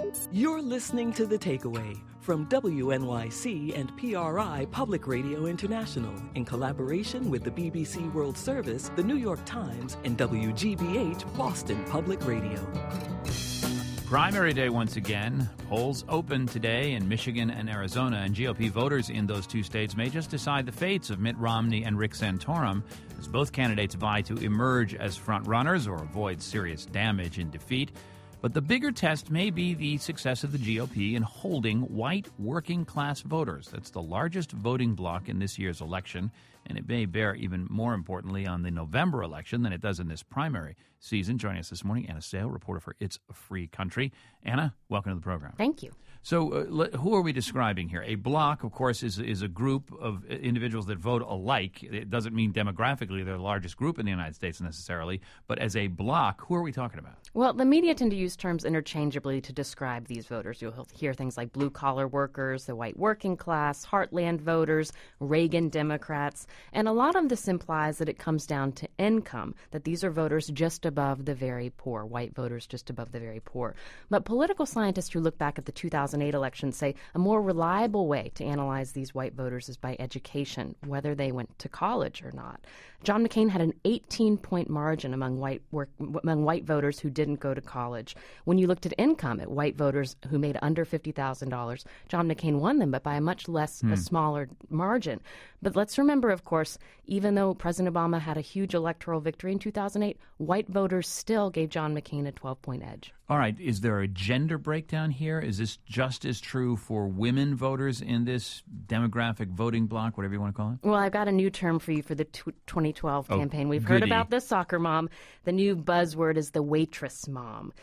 You're listening to The Takeaway from WNYC and PRI Public Radio International in collaboration with the BBC World Service, the New York Times, and WGBH Boston Public Radio. Primary day once again. Polls open today in Michigan and Arizona, and GOP voters in those two states may just decide the fates of Mitt Romney and Rick Santorum as both candidates vie to emerge as front-runners or avoid serious damage in defeat. But the bigger test may be the success of the GOP in holding white working-class voters. That's the largest voting bloc in this year's election, and it may bear even more importantly on the November election than it does in this primary season. Joining us this morning, Anna Sale, reporter for It's a Free Country. Anna, welcome to the program. Thank you. So who are we describing here? A bloc, of course, is a group of individuals that vote alike. It doesn't mean demographically they're the largest group in the United States necessarily, but as a bloc, who are we talking about? Well, the media tend to use terms interchangeably to describe these voters. You'll hear things like blue-collar workers, the white working class, heartland voters, Reagan Democrats, and a lot of this implies that it comes down to income, that these are voters just above the very poor, white voters just above the very poor. But political scientists who look back at the 2008 election say a more reliable way to analyze these white voters is by education, whether they went to college or not. John McCain had an 18-point margin among white voters who didn't go to college. When you looked at income at white voters who made under $50,000, John McCain won them, but by a much less, a smaller margin. But let's remember, of course, even though President Obama had a huge electoral victory in 2008, white voters still gave John McCain a 12-point edge. All right. Is there a gender breakdown here? Is this just as true for women voters in this demographic voting bloc, whatever you want to call it? Well, I've got a new term for you for the 2012 campaign. We've heard about the soccer mom. The new buzzword is the waitress mom.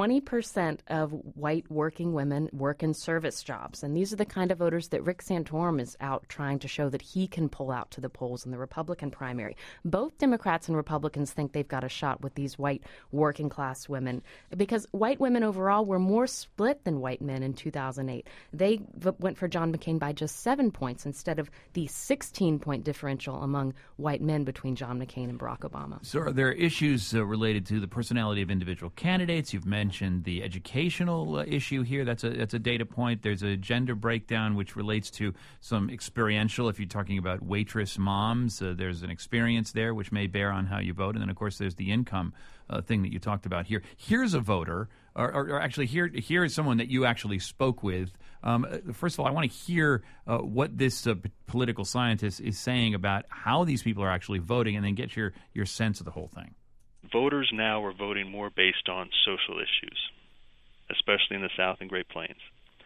20% of white working women work in service jobs, and these are the kind of voters that Rick Santorum is out trying to show that he can pull out to the polls in the Republican primary. Both Democrats and Republicans think they've got a shot with these white working class women because white women overall were more split than white men in 2008. They went for John McCain by just 7 points instead of the 16-point differential among white men between John McCain and Barack Obama. So are there issues related to the personality of individual candidates? You've mentioned the educational issue here. That's a data point. There's a gender breakdown which relates to some experiential. If you're talking about waitress moms, there's an experience there which may bear on how you vote. And then, of course, there's the income thing that you talked about here. Here's a voter, or actually here is someone that you actually spoke with. First of all, I want to hear what this political scientist is saying about how these people are actually voting, and then get your sense of the whole thing. Voters now are voting more based on social issues, especially in the South and Great Plains.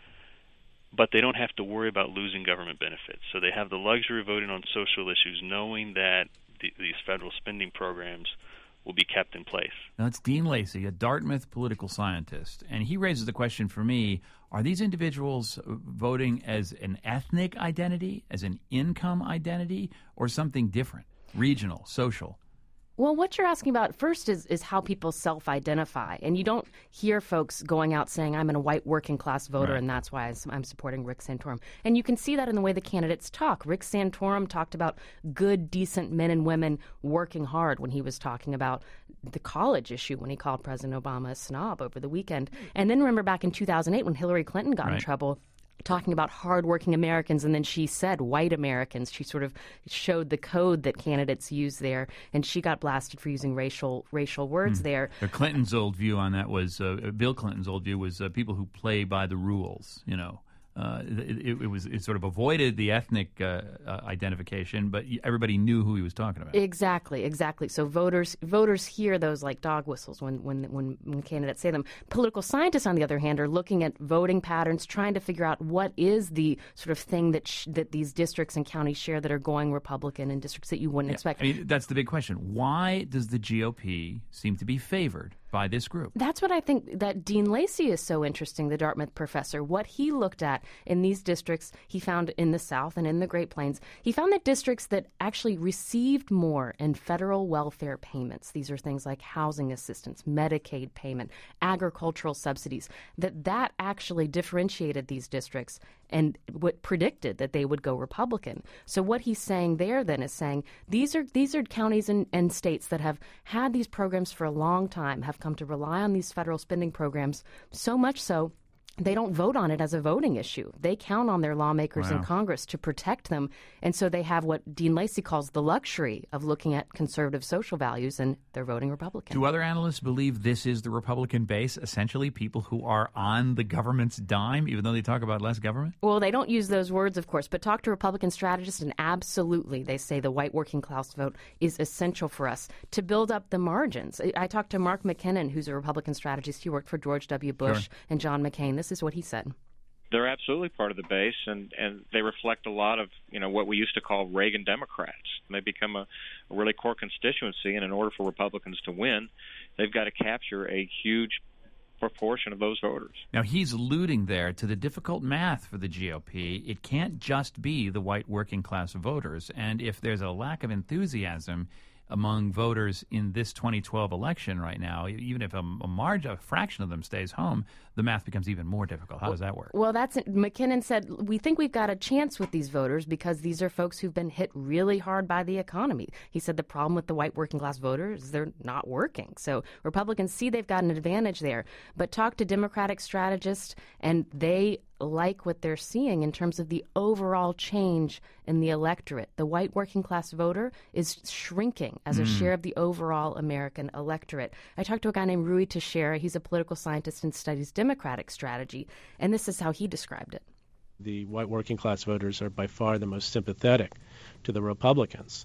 But they don't have to worry about losing government benefits. So they have the luxury of voting on social issues, knowing that these federal spending programs will be kept in place. Now, it's Dean Lacey, a Dartmouth political scientist, and he raises the question for me, are these individuals voting as an ethnic identity, as an income identity, or something different, regional, social? Well, what you're asking about first is how people self-identify. And you don't hear folks going out saying, I'm a white working-class voter, right, and that's why I'm supporting Rick Santorum. And you can see that in the way the candidates talk. Rick Santorum talked about good, decent men and women working hard when he was talking about the college issue, when he called President Obama a snob over the weekend. And then remember back in 2008 when Hillary Clinton got in trouble, talking about hardworking Americans, and then she said white Americans. She sort of showed the code that candidates use there, and she got blasted for using racial words there. Clinton's old view on that was, Bill Clinton's old view was people who play by the rules, you know. It sort of avoided the ethnic identification, but everybody knew who he was talking about. Exactly. So voters hear those like dog whistles when candidates say them. Political scientists, on the other hand, are looking at voting patterns, trying to figure out what is the sort of thing that these districts and counties share that are going Republican in districts that you wouldn't expect. I mean, that's the big question. Why does the GOP seem to be favored by this group? That's what I think that Dean Lacey is so interesting, the Dartmouth professor. What he looked at in these districts, he found in the South and in the Great Plains, he found that districts that actually received more in federal welfare payments, these are things like housing assistance, Medicaid payment, agricultural subsidies, that actually differentiated these districts and what predicted that they would go Republican. So what he's saying there then is saying these are counties and states that have had these programs for a long time, have come to rely on these federal spending programs, so much so they don't vote on it as a voting issue. They count on their lawmakers in Congress to protect them. And so they have what Dean Lacey calls the luxury of looking at conservative social values, and they're voting Republican. Do other analysts believe this is the Republican base, essentially people who are on the government's dime, even though they talk about less government? Well, they don't use those words, of course, but talk to Republican strategists, and absolutely they say the white working class vote is essential for us to build up the margins. I talked to Mark McKinnon, who's a Republican strategist. He worked for George W. Bush and John McCain. This is what he said. They're absolutely part of the base, and they reflect a lot of, what we used to call Reagan Democrats. They become a really core constituency, and in order for Republicans to win, they've got to capture a huge proportion of those voters. Now, he's alluding there to the difficult math for the GOP. It can't just be the white working class voters, and if there's a lack of enthusiasm among voters in this 2012 election right now, even if a fraction of them stays home, the math becomes even more difficult. How does that work? Well, McKinnon said, we think we've got a chance with these voters because these are folks who've been hit really hard by the economy. He said the problem with the white working class voters is they're not working. So Republicans see they've got an advantage there. But talk to Democratic strategists, and they like what they're seeing in terms of the overall change in the electorate. The white working class voter is shrinking as a share of the overall American electorate. I talked to a guy named Rui Teixeira. He's a political scientist and studies Democratic strategy, and this is how he described it. The white working class voters are by far the most sympathetic to the Republicans.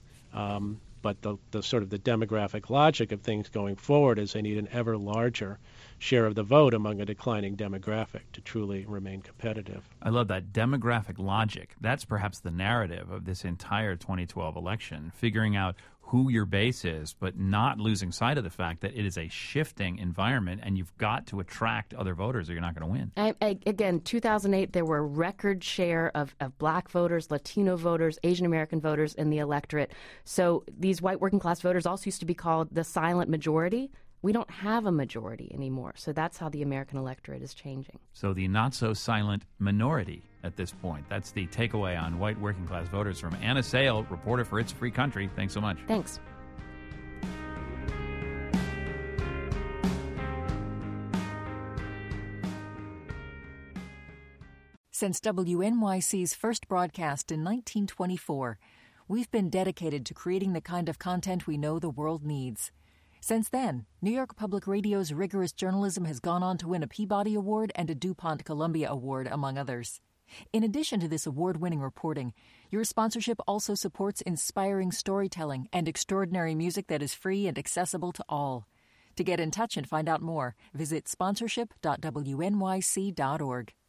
But the sort of the demographic logic of things going forward is they need an ever larger share of the vote among a declining demographic to truly remain competitive. I love that demographic logic. That's perhaps the narrative of this entire 2012 election, figuring out who your base is, but not losing sight of the fact that it is a shifting environment, and you've got to attract other voters or you're not going to win. Again, 2008, there were a record share of black voters, Latino voters, Asian American voters in the electorate. So these white working class voters also used to be called the silent majority. We don't have a majority anymore. So that's how the American electorate is changing. So the not-so-silent minority at this point. That's the takeaway on white working-class voters from Anna Sale, reporter for It's a Free Country. Thanks so much. Thanks. Since WNYC's first broadcast in 1924, we've been dedicated to creating the kind of content we know the world needs. Since then, New York Public Radio's rigorous journalism has gone on to win a Peabody Award and a DuPont Columbia Award, among others. In addition to this award-winning reporting, your sponsorship also supports inspiring storytelling and extraordinary music that is free and accessible to all. To get in touch and find out more, visit sponsorship.wnyc.org.